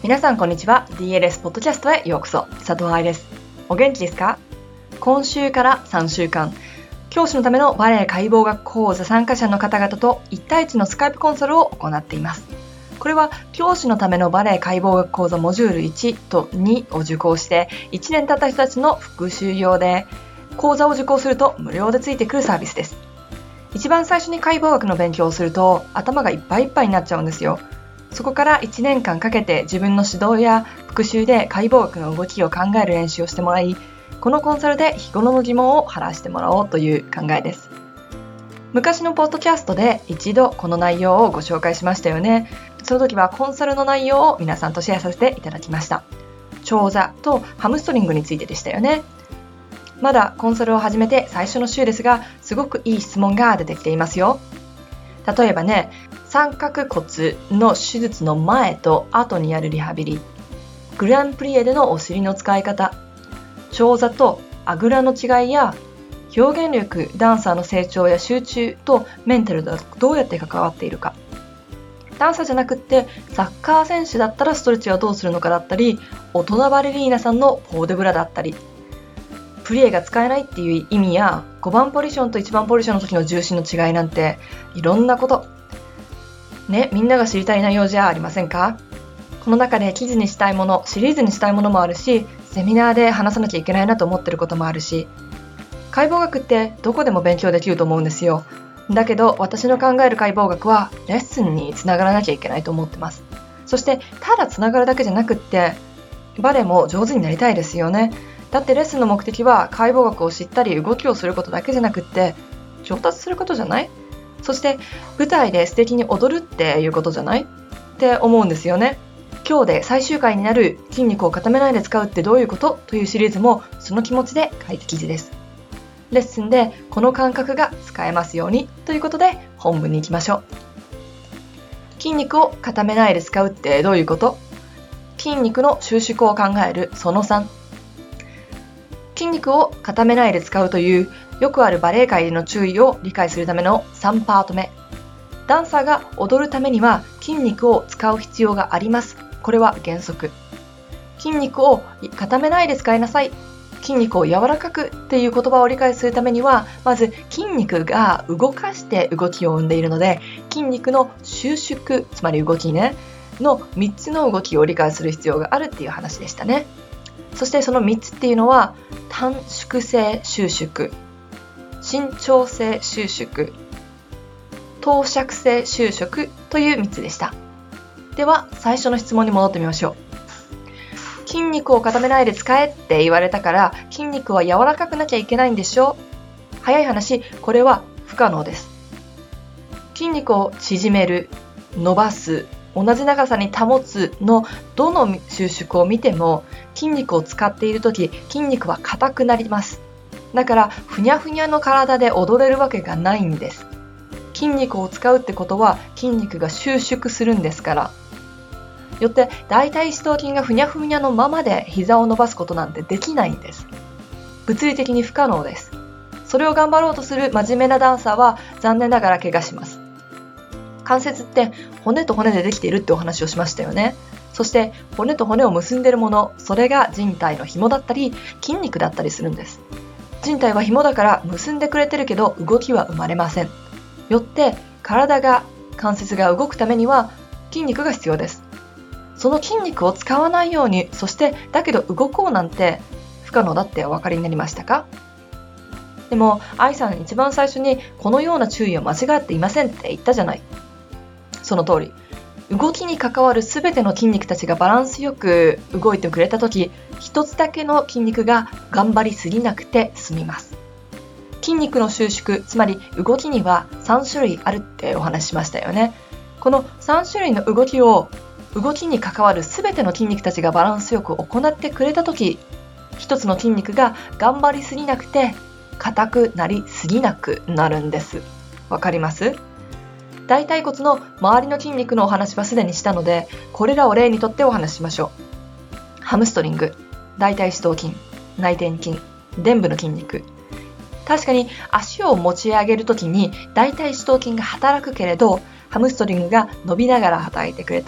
皆さんこんにちは。 DLS ポッドキャストへようこそ。佐藤愛です。お元気ですか？今週から3週間、教師のためのバレエ解剖学講座参加者の方々と1対1のスカイプコンサルを行っています。これは教師のためのバレエ解剖学講座モジュール1と2を受講して1年経った人たちの復習用で、講座を受講すると無料でついてくるサービスです。一番最初に解剖学の勉強をすると頭がいっぱいいっぱいになっちゃうんですよ。そこから1年間かけて自分の指導や復習で解剖学の動きを考える練習をしてもらい、このコンサルで日頃の疑問を晴らしてもらおうという考えです。昔のポッドキャストで一度この内容をご紹介しましたよね。その時はコンサルの内容を皆さんとシェアさせていただきました。長座とハムストリングについてでしたよね。まだコンサルを始めて最初の週ですが、すごくいい質問が出てきていますよ。例えばね、三角骨の手術の前と後にやるリハビリ、グランプリエでのお尻の使い方、長座とあぐらの違いや、表現力、ダンサーの成長や集中とメンタルとどうやって関わっているか、ダンサーじゃなくってサッカー選手だったらストレッチはどうするのかだったり、大人バレリーナさんのポーデブラだったり、プリエが使えないっていう意味や5番ポジションと1番ポジションの時の重心の違いなんて、いろんなことね、みんなが知りたい内容じゃありませんか？この中で記事にしたいもの、シリーズにしたいものもあるし、セミナーで話さなきゃいけないなと思ってることもあるし、解剖学ってどこでも勉強できると思うんですよ。だけど私の考える解剖学はレッスンにつながらなきゃいけないと思ってます。そしてただつながるだけじゃなくって、バレエも上手になりたいですよね。だってレッスンの目的は解剖学を知ったり動きをすることだけじゃなくって、上達することじゃない？そして舞台で素敵に踊るっていうことじゃないって思うんですよね。今日で最終回になる筋肉を固めないで使うってどういうことというシリーズもその気持ちで書いた記事です。レッスンでこの感覚が使えますようにということで本文に行きましょう。筋肉を固めないで使うってどういうこと？筋肉の収縮を考えるその3。筋肉を固めないで使うというよくあるバレエ界での注意を理解するための3パート目。ダンサーが踊るためには筋肉を使う必要があります。これは原則。筋肉を固めないで使いなさい。筋肉を柔らかくっていう言葉を理解するためには、まず筋肉が動かして動きを生んでいるので、筋肉の収縮、つまり動きね、の3つの動きを理解する必要があるっていう話でしたね。そしてその3つっていうのは、短縮性収縮、伸長性収縮、等尺性収縮という3つでした。では最初の質問に戻ってみましょう。筋肉を固めないで使えって言われたから筋肉は柔らかくなきゃいけないんでしょ？早い話、これは不可能です。筋肉を縮める、伸ばす、同じ長さに保つのどの収縮を見ても、筋肉を使っているとき筋肉は硬くなります。だからふにゃふにゃの体で踊れるわけがないんです。筋肉を使うってことは筋肉が収縮するんですから。よって大腿四頭筋がふにゃふにゃのままで膝を伸ばすことなんてできないんです。物理的に不可能です。それを頑張ろうとする真面目なダンサーは残念ながら怪我します。関節って骨と骨でできているってお話をしましたよね。そして骨と骨を結んでいるもの、それが人体の紐だったり筋肉だったりするんです。人体は紐だから結んでくれてるけど動きは生まれません。よって体が、関節が動くためには筋肉が必要です。その筋肉を使わないように、そしてだけど動こうなんて不可能だってお分かりになりましたか？でも愛さん一番最初にこのような注意を間違っていませんって言ったじゃない。その通り。動きに関わるすべての筋肉たちがバランスよく動いてくれたとき、一つだけの筋肉が頑張りすぎなくて済みます。筋肉の収縮、つまり動きには3種類あるってお話ししましたよね。この3種類の動きを、動きに関わるすべての筋肉たちがバランスよく行ってくれたとき、一つの筋肉が頑張りすぎなくて硬くなりすぎなくなるんです。わかります？大腿骨の周りの筋肉のお話はすでにしたので、これらを例にとってお話ししましょう。ハムストリング、大腿四頭筋、内転筋、臀部の筋肉。確かに足を持ち上げるときに大腿四頭筋が働くけれど、ハムストリングが伸びながら働いてくれたり、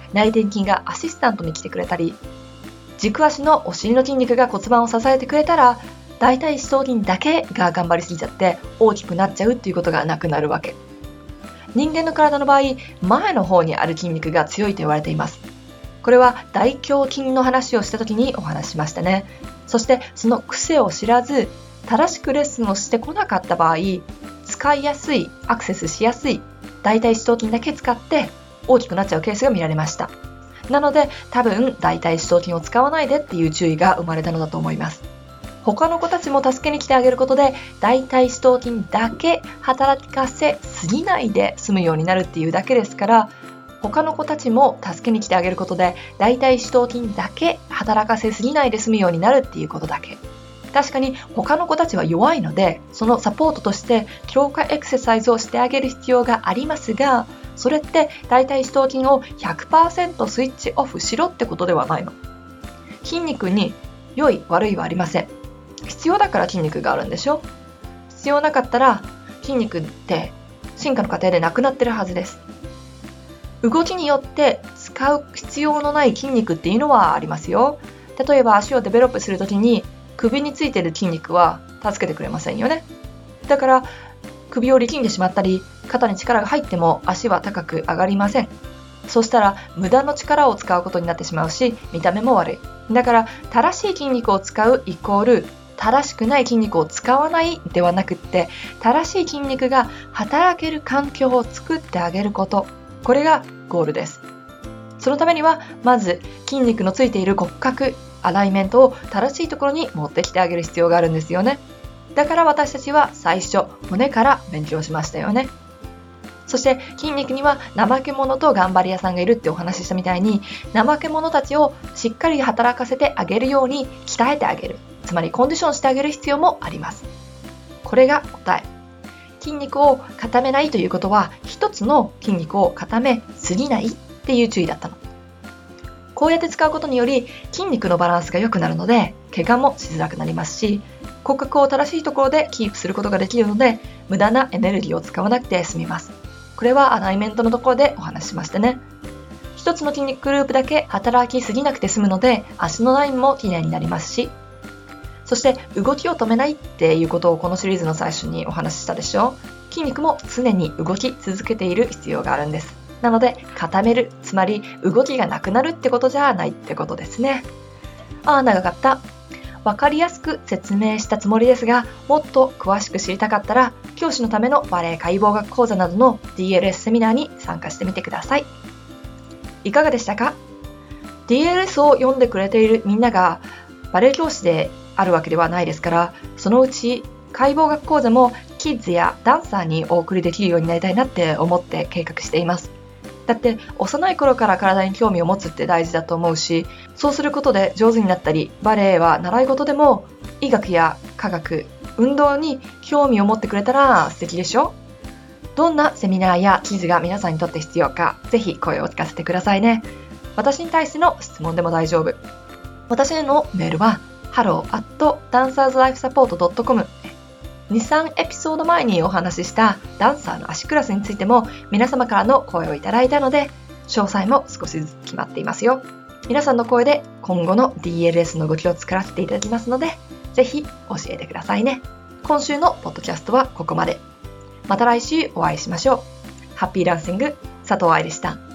内転筋がアシスタントに来てくれたり、軸足のお尻の筋肉が骨盤を支えてくれたら、大腿四頭筋だけが頑張りすぎちゃって大きくなっちゃうっていうことがなくなるわけ。人間の体の場合、前の方にある筋肉が強いと言われています。これは大胸筋の話をした時にお話ししましたね。そしてその癖を知らず、正しくレッスンをしてこなかった場合、使いやすい、アクセスしやすい大腿四頭筋だけ使って大きくなっちゃうケースが見られました。なので多分大腿四頭筋を使わないでっていう注意が生まれたのだと思います。他の子たちも助けに来てあげることで大腿四頭筋だけ働かせすぎないで済むようになるっていうだけですから、他の子たちも助けに来てあげることで大腿四頭筋だけ働かせすぎないで済むようになるっていうことだけ。確かに他の子たちは弱いので、そのサポートとして強化エクササイズをしてあげる必要がありますが、それって大腿四頭筋を 100% スイッチオフしろってことではないの。筋肉に良い悪いはありません。必要だから筋肉があるんでしょ。必要なかったら筋肉って進化の過程でなくなってるはずです。動きによって使う必要のない筋肉っていうのはありますよ。例えば足をデベロップするときに首についている筋肉は助けてくれませんよね。だから首を力んでしまったり、肩に力が入っても足は高く上がりません。そしたら無駄の力を使うことになってしまうし、見た目も悪い。だから正しい筋肉を使うイコール正しくない筋肉を使わないではなくって、正しい筋肉が働ける環境を作ってあげること、これがゴールです。そのためにはまず筋肉のついている骨格、アライメントを正しいところに持ってきてあげる必要があるんですよね。だから私たちは最初骨から勉強しましたよね。そして筋肉には怠け者と頑張り屋さんがいるってお話ししたみたいに、怠け者たちをしっかり働かせてあげるように鍛えてあげる、つまりコンディションしてあげる必要もあります。これが答え。筋肉を固めないということは、一つの筋肉を固めすぎないっていう注意だったの。こうやって使うことにより筋肉のバランスが良くなるので、怪我もしづらくなりますし、骨格を正しいところでキープすることができるので、無駄なエネルギーを使わなくて済みます。これはアライメントのところでお話ししましたね。一つの筋肉グループだけ働きすぎなくて済むので、足のラインもきれいになりますし、そして動きを止めないっていうことをこのシリーズの最初にお話ししたでしょ。筋肉も常に動き続けている必要があるんです。なので固める、つまり動きがなくなるってことじゃないってことですね。長かった。わかりやすく説明したつもりですが、もっと詳しく知りたかったら、教師のためのバレエ解剖学講座などの DLS セミナーに参加してみてください。いかがでしたか？ DLS を読んでくれているみんながバレエ教師であるわけではないですから、そのうち解剖学講座もキッズやダンサーにお送りできるようになりたいなって思って計画しています。だって幼い頃から体に興味を持つって大事だと思うし、そうすることで上手になったり、バレエは習い事でも医学や科学、運動に興味を持ってくれたら素敵でしょ？どんなセミナーや記事が皆さんにとって必要か、ぜひ声を聞かせてくださいね。私に対しての質問でも大丈夫。私へのメールは hello@dancerslifesupport.com。 2,3 エピソード前にお話ししたダンサーの足クラスについても皆様からの声をいただいたので、詳細も少しずつ決まっていますよ。皆さんの声で今後の DLS の動きを作らせていただきますので、ぜひ教えてくださいね。今週のポッドキャストはここまで。また来週お会いしましょう。ハッピーダンシング、佐藤愛でした。